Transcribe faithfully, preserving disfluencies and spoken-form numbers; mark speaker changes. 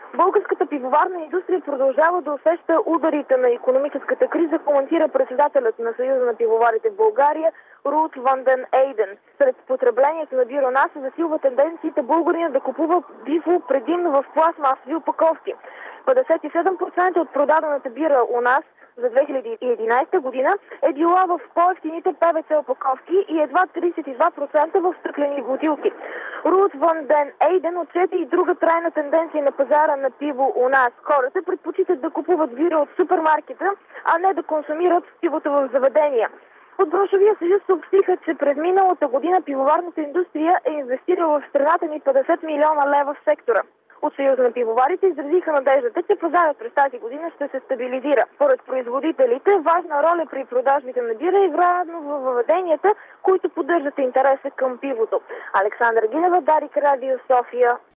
Speaker 1: Българската пивоварна индустрия продължава да усеща ударите на икономическата криза, коментира председателят на Съюза на пивоварите в България Рут ван ден Ейден. Сред потреблението на бира у нас се засилва тенденциите българина да купува пиво предимно в пластмасови опаковки. петдесет и седем процента от продадената бира у нас за две хиляди и единадесета година е била в по-евтините Пе Ве Це опаковки и едва тридесет и два процента в стъклени бутилки. Рут ван ден Ейден отчете и друга трайна тенденция на пазара на пиво у нас. Хората предпочитат да купуват бира от супермаркета, а не да консумират пивото в заведения. От Браншовия съюз съобщиха, че през миналата година пивоварната индустрия е инвестирала в страната ни петдесет милиона лева в сектора. От Съюза на пивоварите изразиха надеждата, че пазарът през тази година ще се стабилизира. Според производителите, важна роля при продажбите на бира играят във въведенията, които поддържат интереса към пивото. Александра Гинева, Дарик Радио, София.